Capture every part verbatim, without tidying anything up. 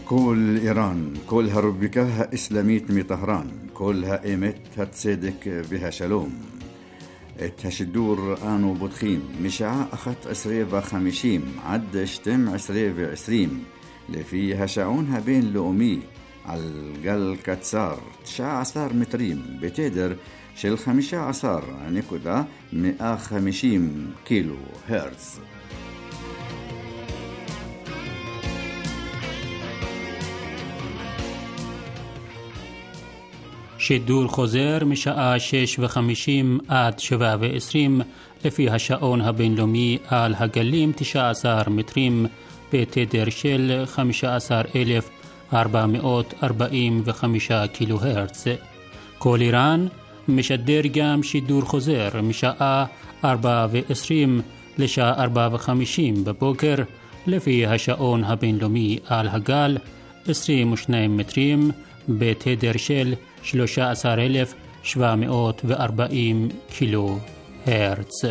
كل إيران كلها ربكها إسلاميت مي طهران كلها إيمت هتصدق بها شلوم الدور آنو بدخيم مشاع أخت عسرية وخمشيم عد شتم عسرية وعسريم لفيها شعونها بين لؤمي عالقل كتسار تشاع عصار متريم بتدر شل خمشة عصار نكودا مئة خمشيم كيلو هرتز. שידור חוזר משעה שש וחמישים עד שבע ועשרים לפי השעון הבינלאומי על הגלים תשע עשרה מטרים בתדר של חמישה עשר אלף ארבע מאות ארבעים וחמישה קילו הרץ. כל איראן משדר גם שידור חוזר משעה ארבע ועשרים לשעה ארבע וחמישים בבוקר לפי השעון הבינלאומי על הגל עשרים ושניים מטרים בתדר של שלושה עשר אלף שבע מאות וארבעים קילו הרץ.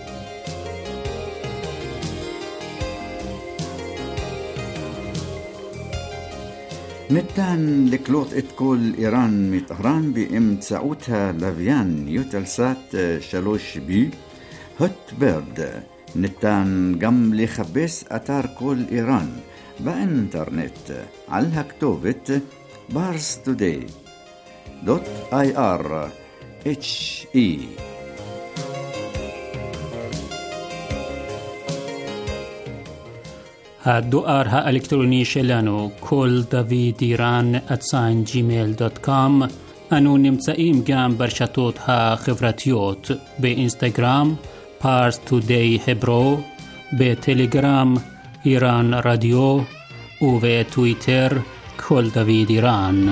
ניתן לקלוט את כל איראן מטהרן באמצעותה לוויין יוטלסאט שלוש בי הוטברד. ניתן גם לחפש אתר כל איראן באינטרנט על הכתובת פארס טודיי دوت آي آر اتش اي. הדואר האלקטרוני שלנו כל דוד איראן at gmail dot com. אנו נמצאים גם ברשתות החברתיות באינסטגרם פארס טודיי הברו, בטלגרם איראן רדיו ובטוויטר כל דוד איראן.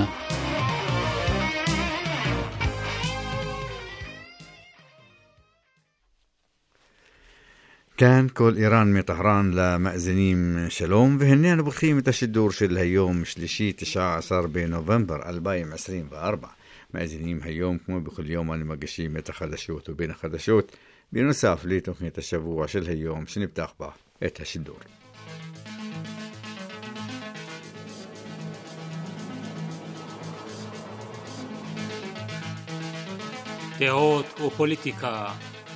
كان كل إيران من طهران لمأذنين شلوم وهنينا بخيمة الشدور شل هيوم شلشي تسعة عشر بنوفمبر ألفين وعشرين وأربعة مأذنين هيوم كما بكل يوم أنا مقشي متى خدشوت وبين خدشوت بنصاف لي تقنية الشبوع شل هيوم شنبتاخ با إتها الشدور. דעות ופוליטיקה.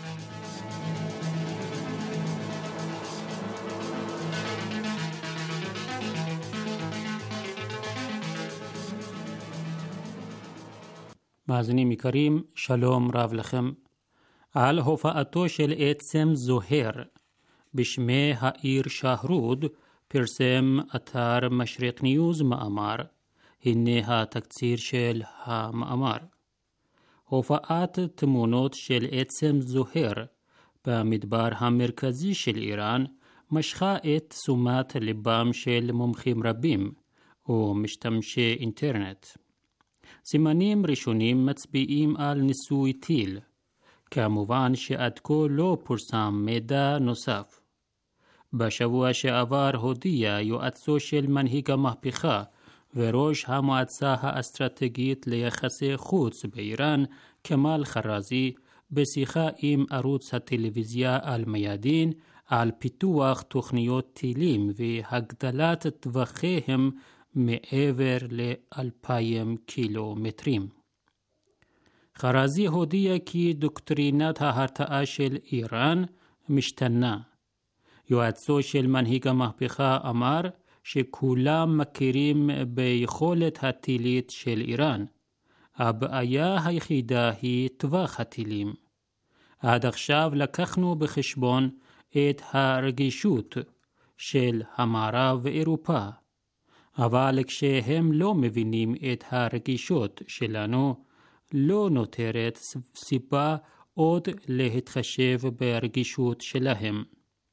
מאזינים יקרים, שלום רב לכם. על הופעתו של עצם זוהר בשמי העיר שהרוד פרסם אתר משריק ניוז מאמר. הנה התקציר של המאמר. הופעת תמונות של עצם זוהר במדבר המרכזי של איראן משכה את תשומת ליבם של מומחים רבים ומשתמשי אינטרנט. סימנים ראשונים מצביעים על ניסוי טיל. כמובן שעד כה לא פורסם מידע נוסף. בשבוע שעבר הודיע יועצו של מנהיג המהפכה וראש המועצה האסטרטגית ליחסי חוץ באיראן, כמאל חרזי, בשיחה עם ערוץ הטלוויזיה על מיאדין, על פיתוח תוכניות טילים והגדלת טווחיהם מעבר לאלפיים קילומטרים. חרזי הודיע כי דוקטרינת ההרתעה של איראן משתנה. יועצו של מנהיג המהפכה אמר שכולם מכירים ביכולת הטילית של איראן. הבעיה היחידה היא טווח הטילים. עד עכשיו לקחנו בחשבון את הרגישות של המערב ואירופה. אבל כשהם לא מבינים את הרגישות שלנו, לא נותרת סיבה עוד להתחשב ברגישות שלהם.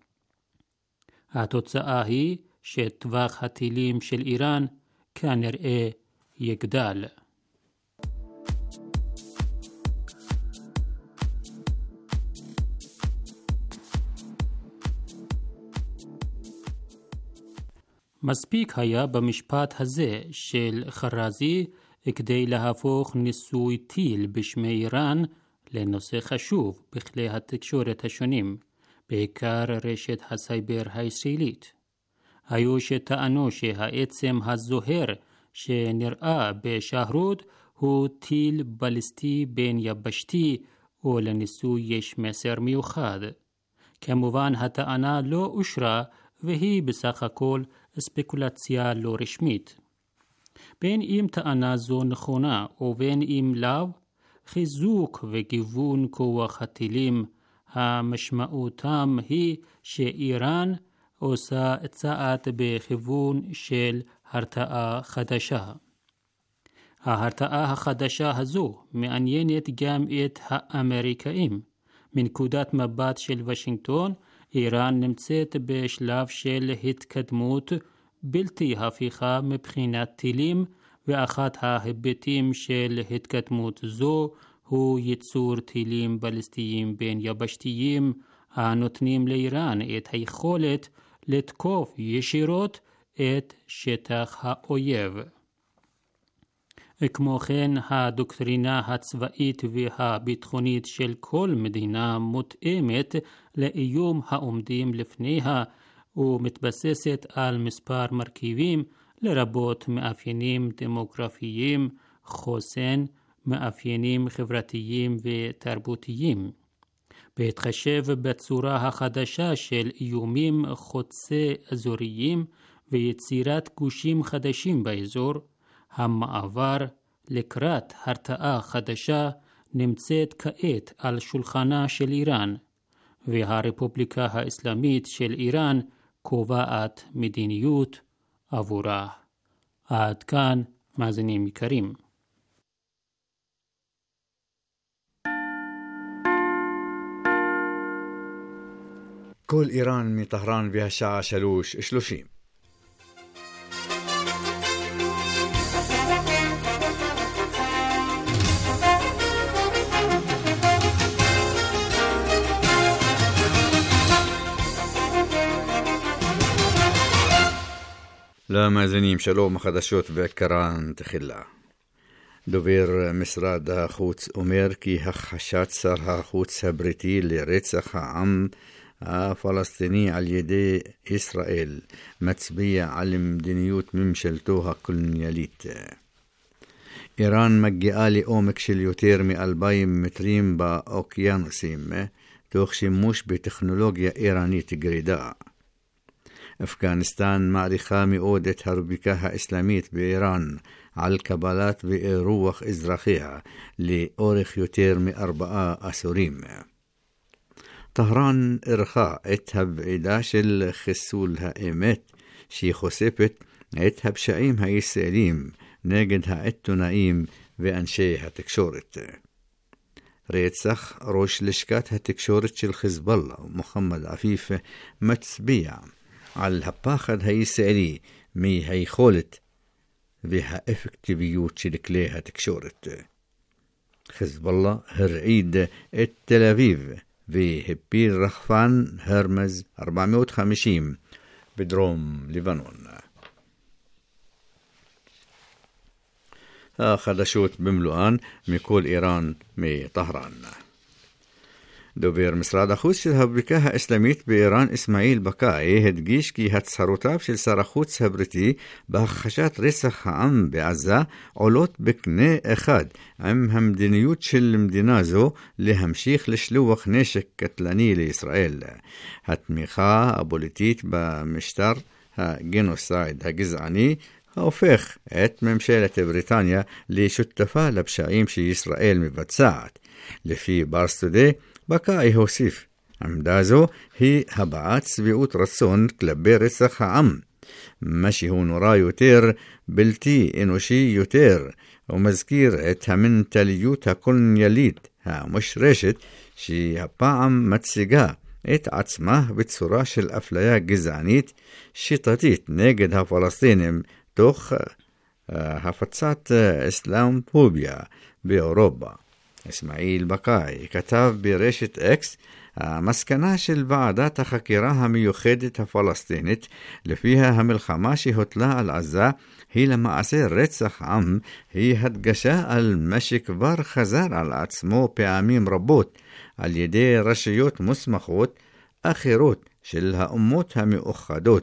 התוצאה היא שטווח הטילים של איראן כנראה יגדל. מספיק היה במשפט הזה של חרזי כדי להפוך ניסוי טיל בשמי איראן לנושא חשוב בכלי התקשורת השונים, בעיקר רשת הסייבר הישראלית. היו שטענו שהעצם הזוהר שנראה בשהרוד הוא טיל בליסטי בין יבשתי, ולניסוי יש מסר מיוחד. כמובן הטענה לא אושרה, והיא בסך הכל ספקולציה לא רשמית. בין אם טענה זו נכונה ובין אם לאו, חיזוק וגיוון כוח הטילים המשמעותם היא שאיראן עושה צעד בכיוון של הרתעה חדשה. ההרתעה החדשה הזו מעניינת גם את האמריקאים. מנקודת מבט של וושינגטון, איראן נמצאת בשלב של התקדמות בלתי הפיכה מבחינת טילים, ואחת ההיבטים של התקדמות זו הוא ייצור טילים בליסטיים בין יבשתיים הנותנים לאיראן את היכולת לתקוף ישירות את שטח האויב. כמו כן, הדוקטרינה הצבאית והביטחונית של כל מדינה מותאמת לאיום העומדים לפניה ומתבססת על מספר מרכיבים, לרבות מאפיינים דמוגרפיים, חוסן, מאפיינים חברתיים ותרבותיים. בהתחשב בצורה החדשה של איומים חוצי אזוריים ויצירת גושים חדשים באזור, המעבר לקראת הרתעה חדשה נמצאת כעת על שולחנה של איראן, והרפובליקה האסלאמית של איראן קובעת מדיניות עבורה. עד כאן, מאזינים יקרים. כל איראן מטהרן והשעה שלוש שלושים. למאזינים שלום, החדשות בעיקרן תחילה. דובר משרד החוץ אומר כי הכחשת שר החוץ הבריטי לרצח העם הפלסטיני על ידי ישראל מצביע על מדיניות ממשלתו הקולוניאלית. איראן מגיעה לעומק של יותר מאלפיים מטרים באוקיינוסים, תוך שימוש בטכנולוגיה איראנית גרידה. אפגניסטן מעריכה מאוד את הרפובליקה האסלאמית באיראן על קבלת ואירוח אזרחיה לאורך יותר מארבעה עשורים. טהרן ערכה את הוועידה של חיסול האמת שהיא חושפת את הפשעים הישראלים נגד העיתונאים ואנשי התקשורת. רצח ראש לשכת התקשורת של חיזבאללה מוחמד עפיף מצביע על הפחד הישראלי מהיכולת והאפקטיביות של כלי התקשורת. חיזבאללה הרעיד את תל אביב והפיל רחפן הרמז ארבע מאות וחמישים בדרום לבנון. החדשות במלואן מכל איראן מטהרן. דובר משרד החוץ של הרפובליקה האסלאמית באיראן אסמאעיל בקאי הדגיש כי הצהרותיו של שר החוץ הבריטי בהכחשת רצח העם בעזה עולות בקנה אחד עם המדיניות של מדינה זו להמשיך לשלוח נשק קטלני לישראל. התמיכה הפוליטית במשטר הגנוסייד הגזעני הופך את ממשלת בריטניה לשותפה לפשעים שישראל מבצעת. לפי ברסטודי, בקאי הוסיף, עמדה זו היא הבעת שביעות רצון כלפי רצח העם, מה שהוא נורא יותר, בלתי אנושי יותר, ומזכיר את המנטליות הקולוניאלית המושרשת שהפעם מציגה את עצמה בצורה של אפליה גזענית שיטתית נגד הפלסטינים תוך הפצת אסלאמופוביה באירופה. אסמאעיל בקאי כתב ברשת אקס, המסקנה של ועדת החקירה המיוחדת הפלסטינית לפיה המלחמה שהוטלה על עזה היא למעשה רצח עם, היא הדגשה על מה שכבר חזר על עצמו פעמים רבות על ידי רשויות מוסמכות אחרות של האומות המאוחדות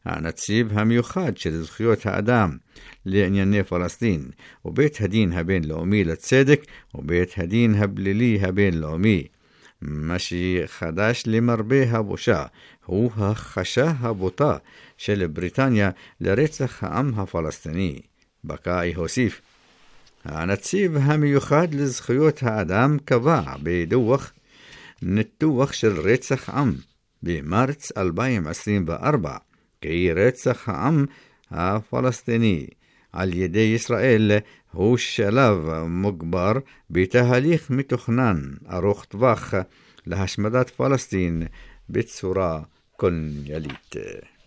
הנציב המיוחד של זכויות האדם לענייני פלסטין, ובית הדין הבינלאומי לצדק, ובית הדין הפלילי הבינלאומי. מה שחדש למרבה הבושה הוא הכחשה הבוטה של בריטניה לרצח העם הפלסטיני. בקאי הוסיף, הנציב המיוחד לזכויות האדם קבע בדוח ניתוח של רצח עם במרץ אלפיים עשרים וארבע כי רצח העם הפלסטיני על ידי ישראל הוא שלב מוגבר בתהליך מתוכנן ארוך טווח להשמדת פלסטין בצורה קולוניאלית.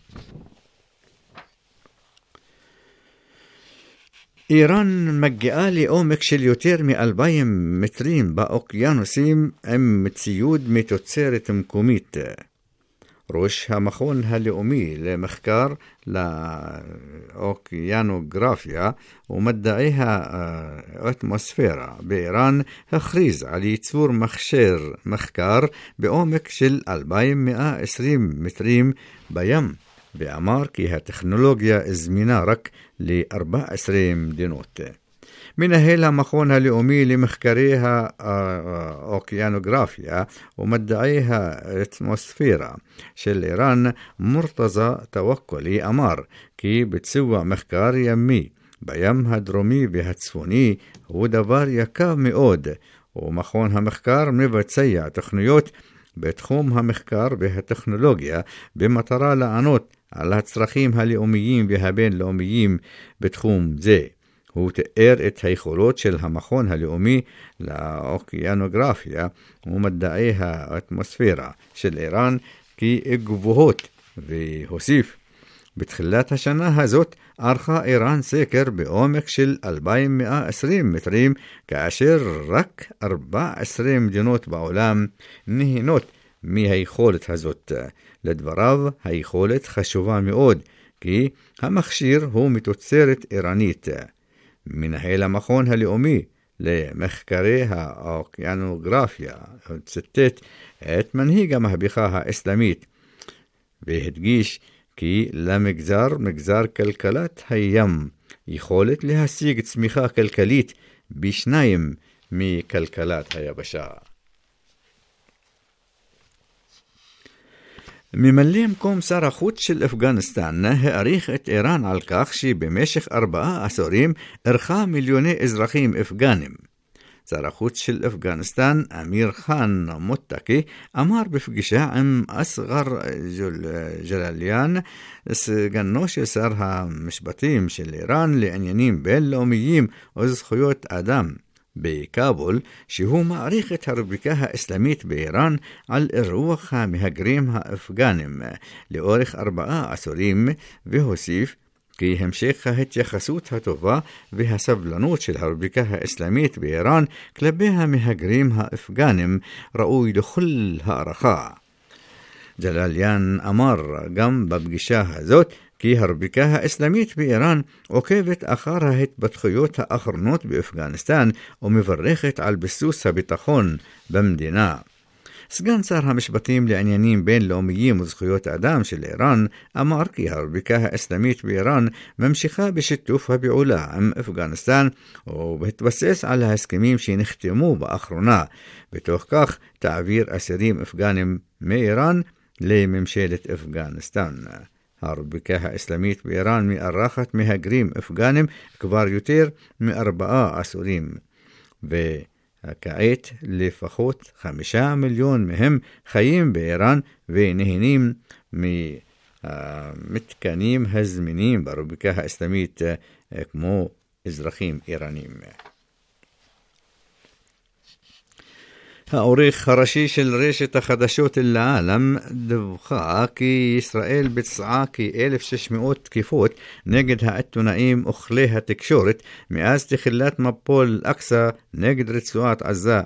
איראן מגיעה לעומק של יותר מאלפיים מטרים באוקיינוסים עם ציוד מתוצרת מקומית. ראש המכון הלאומי למחקר לאוקיינוגרפיה ומדעי האטמוספירה באיראן הכריז על ייצור מכשיר מחקר בעומק של אלפיים ומאה ועשרים מטרים בים, ואמר כי הטכנולוגיה זמינה רק ל-ארבע עשרה מדינות. מנהל המכון הלאומי למחקרי האוקיינוגרפיה ומדעי האטמוספירה של איראן, מורתזה תווקלי, אמר כי ביצוע מחקר ימי בים הדרומי והצפוני הוא דבר יקר מאוד, ומכון המחקר מבצע תוכניות בתחום המחקר והטכנולוגיה במטרה לענות על הצרכים הלאומיים והבינלאומיים בתחום זה. הוא תיאר את היכולות של המכון הלאומי לאוקיינוגרפיה ומדעי האטמוספירה של איראן כגבוהות, והוסיף, בתחילת השנה הזאת ערכה איראן סקר בעומק של אלפיים ומאה ועשרים מטרים, כאשר רק ארבע עשרה מדינות בעולם נהנות מהיכולת הזאת. לדבריו, היכולת חשובה מאוד, כי המכשיר הוא מתוצרת איראנית. מנהל המכון הלאומי למחקרי האוקיינוגרפיה ציטט את מנהיג המהפכה האסלאמית והדגיש כי למגזר, מגזר כלכלת הים, יכולת להשיג צמיחה כלכלית בשניים מכלכלת היבשה. ממלא מקום שר החוץ של אפגניסטן העריך את איראן על כך שבמשך ארבעה עשורים ערכה מיליוני אזרחים אפגנים. שר החוץ של אפגניסטן, אמיר חאן מוטקי, אמר בפגישה עם אסגר ג'לליאן, סגנו של שר המשפטים של איראן לעניינים בינלאומיים וזכויות אדם בקאבול, שהוא מעריך את הרפובליקה האסלאמית באיראן על אירוח המהגרים האפגנים לאורך ארבעה עשורים, והוסיף כי המשך ההתייחסות הטובה והסבלנות של הרפובליקה האסלאמית באיראן כלפי המהגרים האפגנים ראוי לכל הערכה. ג'לליאן אמר גם בפגישה הזאת כי הרפובליקה האסלאמית באיראן עוקבת אחר ההתפתחויות האחרונות באפגניסטן ומברכת על ביסוס הביטחון במדינה. סגן שר המשפטים לעניינים בינלאומיים וזכויות האדם של איראן אמר כי הרפובליקה האסלאמית באיראן ממשיכה בשיתוף הפעולה עם אפגניסטן ובהתבסס על ההסכמים שנחתמו באחרונה, בתוך כך תעביר אסירים אפגנים מאיראן לממשלת אפגניסטן. הרפובליקה האסלאמית באיראן מארחת מהגרים אפגנים כבר יותר מארבעה עשורים, וכעת לפחות חמישה מיליון מהם חיים באיראן ונהנים ממתקנים הזמינים ברפובליקה האסלאמית כמו אזרחים איראנים. העורך הראשי של רשת החדשות אל-עאלם דיווחה כי ישראל ביצעה כ-אלף ושש מאות תקיפות נגד העיתונאים וכלי התקשורת מאז תחילת מבול אקצא נגד רצועת עזה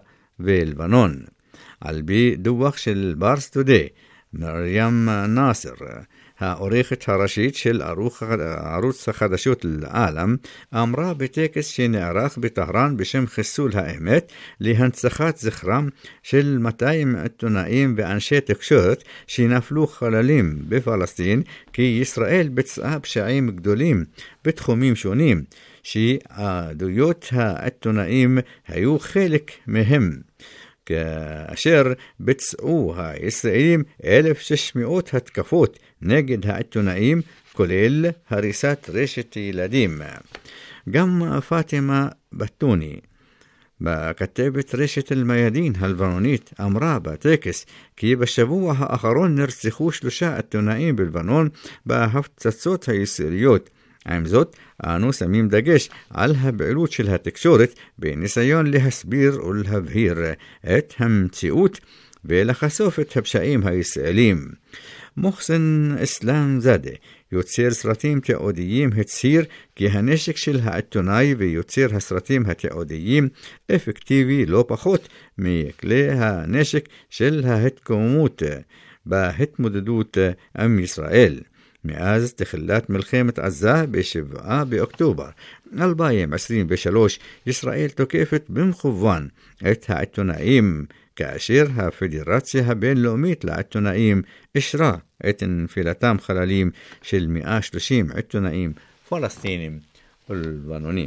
ולבנון. על פי דוח של פארס טודיי, מרים נאסר, העורכת הראשית של ערוץ החדשות לעולם, אמרה בטקס שנערך בטהרן בשם חיסול האמת להנצחת זכרם של מאתיים עיתונאים ואנשי תקשורת שנפלו חללים בפלסטין, כי ישראל ביצעה פשעים גדולים בתחומים שונים, שעדויות העיתונאים היו חלק מהם, כאשר ביצעו הישראלים אלף ושש מאות התקפות נגד העיתונאים, כולל הריסת רשת ילדים. גם פאטימה בטוני, בכתבת רשת אל-מיאדין הלבנונית, אמרה בטקס כי בשבוע האחרון נרצחו שלושה עיתונאים בלבנון בהפצצות הישראליות. עם זאת, אנו שמים דגש על הפעילות של התקשורת בניסיון להסביר ולהבהיר את המציאות ולחשוף את הפשעים הישראלים. מוחסן אסלאם זאדה, יוצר סרטים תיעודיים, הצהיר כי הנשק של העיתונאי ויוצר הסרטים התיעודיים אפקטיבי לא פחות מכלי הנשק של ההתקוממות בהתמודדות עם ישראל. מאז תחילת מלחמת עזה ב-שבעה באוקטובר אלפיים עשרים ושלוש, ישראל תוקפת במכוון את העיתונאים, כאשר הפדרציה הבינלאומית לעיתונאים אישרה את נפילתם חללים של מאה ושלושים עיתונאים פלסטינים ולבנונים.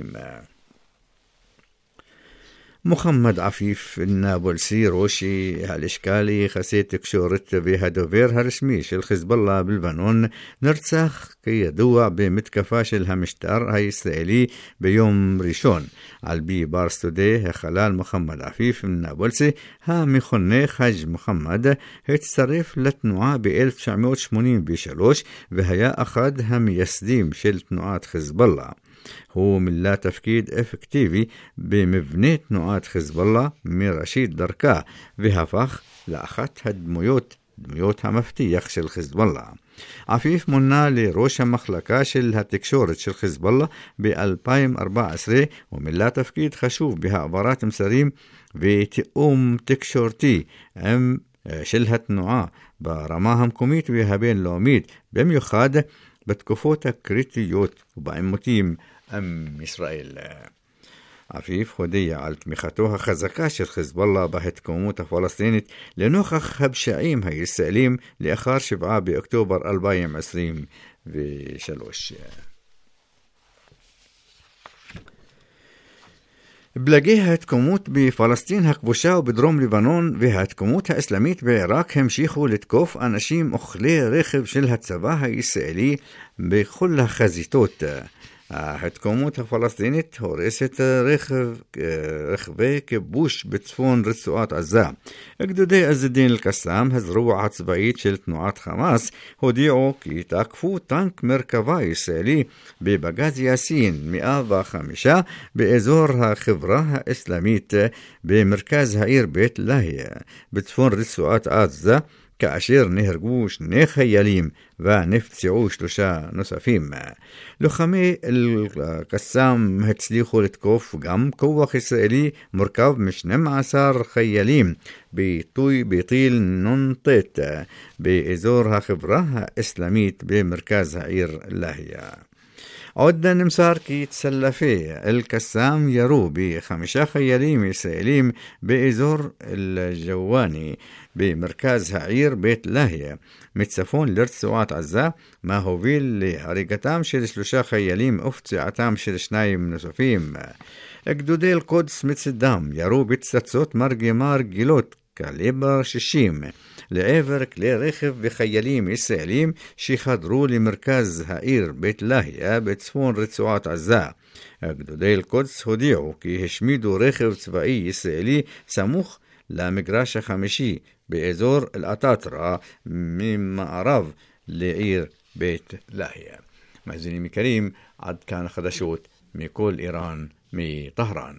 מוחמד עפיף נאבולסי, ראשי הלשכה ליחסי תקשורת והדובר הרשמי של חיזבאללה בלבנון, נרצח כידוע במתקפה של המשטר הישראלי ביום ראשון. על פי ברסטודי, החלל מוחמד עפיף נאבולסי, המכונה חאג' מוחמד, הצטרף לתנועה ב-אלף תשע מאות שמונים ושלוש והיה אחד המייסדים של תנועת חיזבאללה. הוא מילא תפקיד אפקטיבי במבנה תנועת חיזבאללה מראשית דרכה, והפך לאחת הדמויות, דמויות המפתח של חיזבאללה. עפיף מונה לראש המחלקה של התקשורת של חיזבאללה ב-אלפיים וארבע עשרה, ומילא תפקיד חשוב בהעברת מסרים ותיאום תקשורתי עם של התנועה ברמה המקומית והבינלאומית, במיוחד בתקופות הקריטיות ובעימותים עם ישראל. עפיף הודיע על תמיכתו החזקה של חיזבאללה בהתקוממות הפלסטינית לנוכח הפשעים הישראלים לאחר שבעה באוקטובר אלפיים עשרים ושלוש. בלגי ההתקוממות בפלסטין הכבושה ובדרום לבנון וההתקוממות האסלאמית בעיראק המשיכו לתקוף אנשים וכלי רכב של הצבא הישראלי בכל החזיתות. ההתקוממות הפלסטינית הורסת רכב, רכבי כיבוש בצפון רצועת עזה. גדודי עז א-דין אל-קסאם, הזרוע הצבאית של תנועת חמאס, הודיעו כי תקפו טנק מרכבה ישראלי בבגז יאסין מאה וחמש באזור החברה האסלאמית במרכז העיר בית לאהיה בצפון רצועת עזה, כאשר נהרגו שני חיילים ונפצעו שלושה נוספים. לוחמי אל-קסאם הצליחו לתקוף גם כוח ישראלי מורכב מ-שנים עשר חיילים ביטוי ביטיל נונטט באזור החברה האסלאמית במרכז העיר לאהיה. עוד נמסר כי צלפי אל-קסאם ירו בחמישה חיילים ישראלים באזור אל-ג'ואני במרכז העיר בית לאהיה מצפון לרצועת עזה, מה הוביל להריגתם של שלושה חיילים ופציעתם של שניים נוספים. גדודי אל-קודס מצדם ירו בפצצות מרגמה רגילות קליבר שישים לעבר כלי רכב וחיילים ישראלים שחדרו למרכז העיר בית לאהיה בצפון רצועת עזה. גדודי אל-קודס הודיעו כי השמידו רכב צבאי ישראלי סמוך למגרש החמישי באזור אל-עטאטרה ממערב לעיר בית לאהיה. מאזינים יקרים, עד כאן חדשות מכל איראן מטהרן.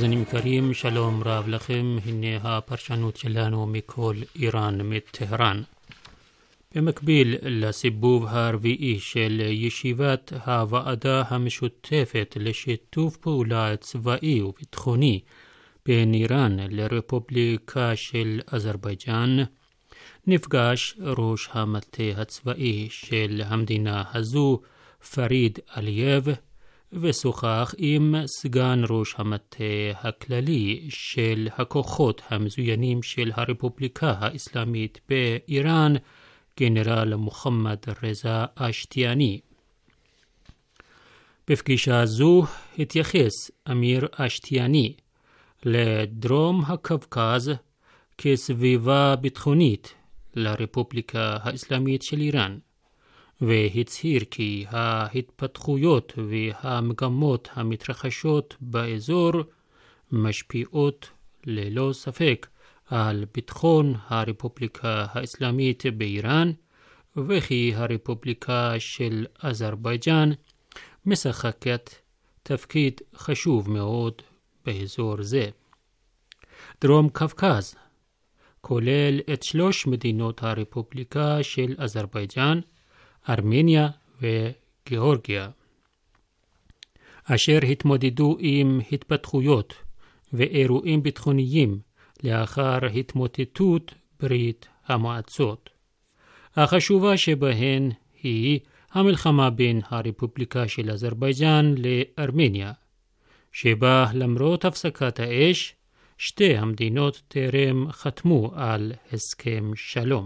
מאזינים יקרים, שלום רב לכם. הנה הפרשנות שלנו מכל איראן מטהרן. במקביל לסיבוב הרביעי של ישיבת הוועדה המשותפת לשיתוף פעולה צבאי וביטחוני בין איראן לרפובליקה של אזרבייג'אן, נפגש ראש המטה הצבאי של המדינה הזו, פריד עליייב, ושוחח עם סגן ראש המטה הכללי של הכוחות המזוינים של הרפובליקה האסלאמית באיראן, גנרל מוחמד רזה אשתיאני. בפגישה זו התייחס אמיר אשתיאני לדרום הקווקז כסביבה ביטחונית לרפובליקה האסלאמית של איראן, והצהיר כי ההתפתחויות והמגמות המתרחשות באזור משפיעות ללא ספק על ביטחון הרפובליקה האסלאמית באיראן, וכי הרפובליקה של אזרבייג'אן משחקת תפקיד חשוב מאוד באזור זה. דרום קווקז כולל את שלוש מדינות הרפובליקה של אזרבייג'אן, ארמניה וגיאורגיה, אשר התמודדו עם התפתחויות ואירועים ביטחוניים לאחר התמוטטות ברית המועצות. החשובה שבהן היא המלחמה בין הרפובליקה של אזרבייג'אן לארמניה, שבה למרות הפסקת האש, שתי המדינות טרם חתמו על הסכם שלום.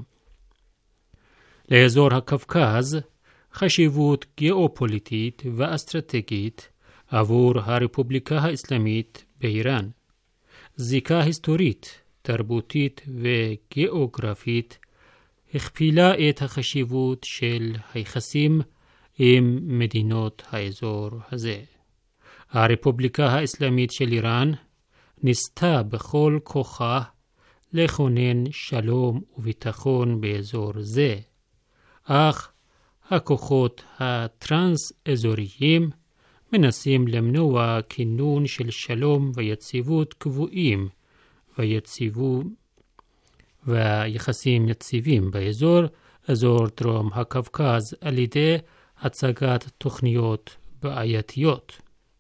לאזור הקווקז חשיבות גיאופוליטית ואסטרטגית עבור הרפובליקה האסלאמית באיראן. זיקה היסטורית, תרבותית וגיאוגרפית הכפילה את החשיבות של היחסים עם מדינות האזור הזה. הרפובליקה האסלאמית של איראן ניסתה בכל כוחה לכונן שלום וביטחון באזור זה, אך הכוחות הטרנס-אזוריים מנסים למנוע כינון של שלום ויציבות קבועים ויציבו ויחסים יציבים באזור, אזור דרום הקווקז, על ידי הצגת תוכניות בעייתיות.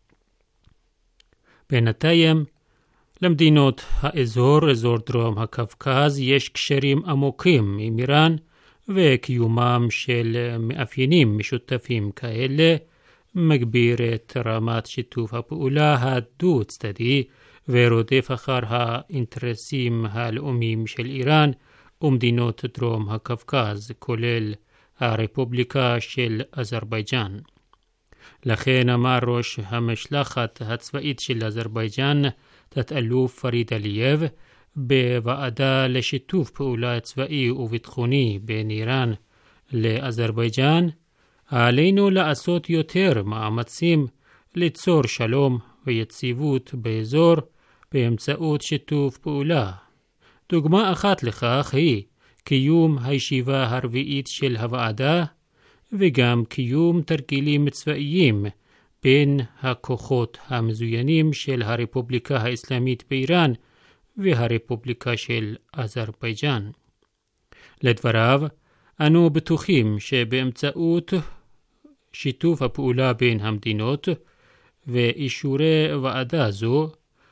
בינתיים, למדינות האזור, אזור דרום הקווקז, יש קשרים עמוקים עם איראן, וקיומם של מאפיינים משותפים כאלה מגביר את רמת שיתוף הפעולה הדו-צדדי ורודף אחר האינטרסים הלאומיים של איראן ומדינות דרום הקווקז, כולל הרפובליקה של אזרבייג'אן. לכן אמר ראש המשלחת הצבאית של אזרבייג'אן, תת-אלוף פריד עליייב, בוועדה לשיתוף פעולה צבאי וביטחוני בין איראן לאזרבייג'אן, עלינו לעשות יותר מאמצים ליצור שלום ויציבות באזור באמצעות שיתוף פעולה. דוגמה אחת לכך היא קיום הישיבה הרביעית של הוועדה, וגם קיום תרגילים צבאיים בין הכוחות המזוינים של הרפובליקה האסלאמית באיראן והרפובליקה של אזרבייג'אן. לדבריו, אנו בטוחים שבאמצעות שיתוף הפעולה בין המדינות ואישורי ועדה זו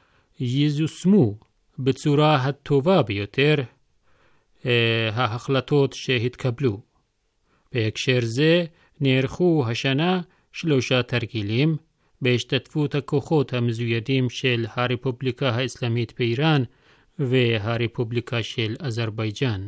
יזוסמו בצורה הטובה ביותר ההחלטות שהתקבלו. בהקשר זה נערכו השנה שלושה תרגילים בהשתתפות הכוחות המזוידים של הרפובליקה האסלאמית באיראן והרפובליקה של אזרבייג'אן.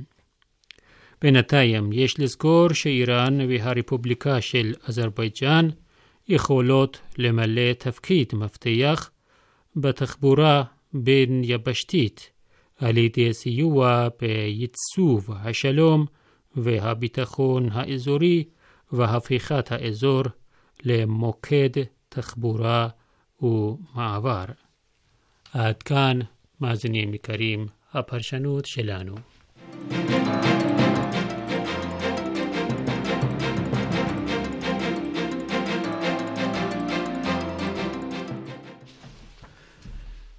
בינתיים יש לזכור שאיראן והרפובליקה של אזרבייג'אן יכולות למלא תפקיד מפתח בתחבורה בין יבשתית על ידי סיוע בייצוב השלום והביטחון האזורי והפיכת האזור למוקד תחבורה ומעבר. עד כאן, מאזינים יקרים, הפרשנות שלנו.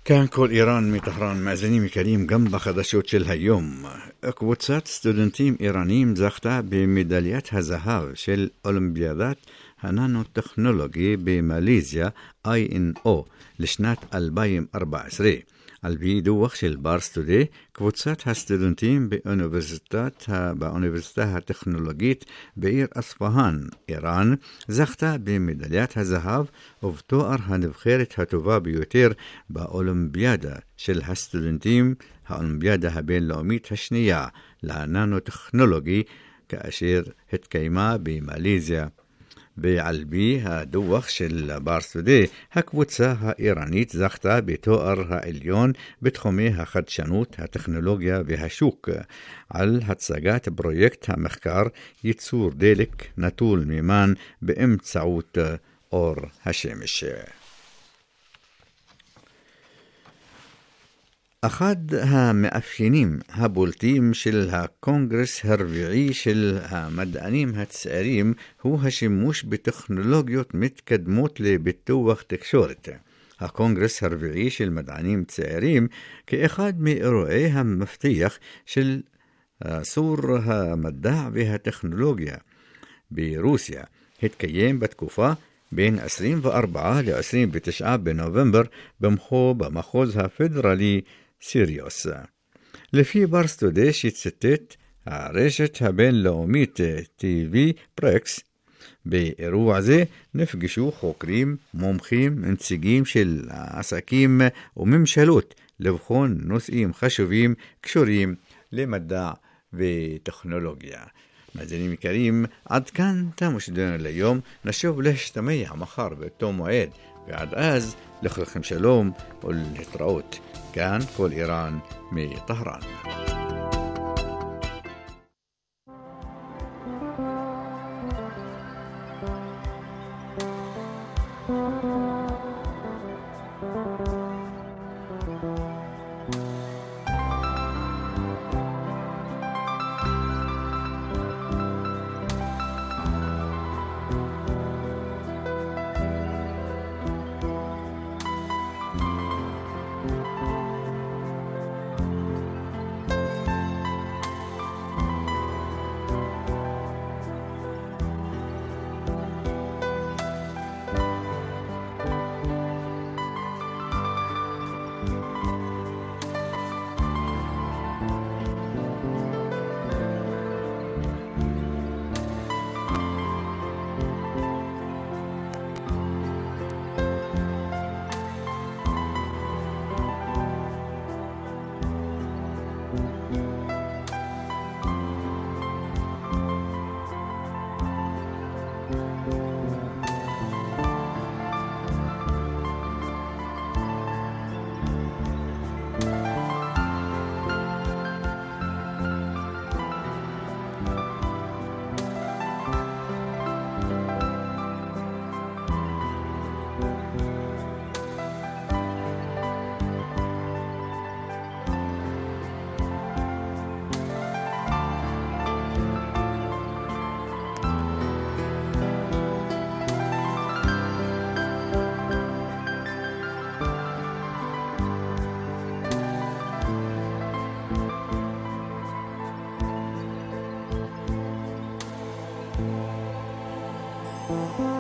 كان كل إيران مطهران مازنين كريم جنب خدشوت شل هيوم قوتسات ستودنتيم إيرانيم زختا بميداليات الذهب شل أولمبيادات هنانو تكنولوجي بماليزيا آي إن أو لشنات ألفين وأربعة عشر البي دوخ شل بارس تودي قوتسات هستودنتيم بأونيفرسيتات بأونيفرسيتها تكنولوجيت بإير أصفهان إيران زختا بميداليات الذهب وفتوأر هنبخيرت هتوفا بيوتير بأولمبيادا شل هستودنتيم هأولمبيادا بين لوميت هشنية لنانو تكنولوجي كأشير هتكيما بماليزيا بعلبي ها دوخ شل بارسودي هكبوتسا ها إيرانيت زختا بتوأر ها إليون بتخمي ها خدشانوت ها تكنولوجيا بها شوك على هتساقات برويكت ها مخكار يتسور ديلك نتول ميمان بإم تسعوت أور هشيمش أخاد ها مأفينيم ها بولتيم شل ها كونغرس هربيعي شل ها مدانيم ها تساريم هو هشموش بتكنولوجيوت متقدموت لي بتوخ تكشورت ها كونغرس هربيعي شل مدانيم تساريم كإخاد مي إروئي هم مفتيخ شل صور ها مداع بها تكنولوجيا بروسيا هتكيين بتكوفا بين عشرين وأربعة ل عشرين وتسعة بنوفمبر بمخو بمخوزها فيدرالي سيريوس لفي بارستوديش يتستت ريشتها بين لوميت تي في بريكس بإيروع زي نفقشو خوكريم ممخيم انتسجيم شل عساكيم وممشلوت لبخون نسئيم خشوفيم كشوريم لمدع بتكنولوجيا مازنين كريم عد كان تامش دون اليوم نشوف ليش تميع مخار بالتوم وعيد بعد آز لخلقهم شلوم والهتراوت كان كل إيران مي طهران Thank you.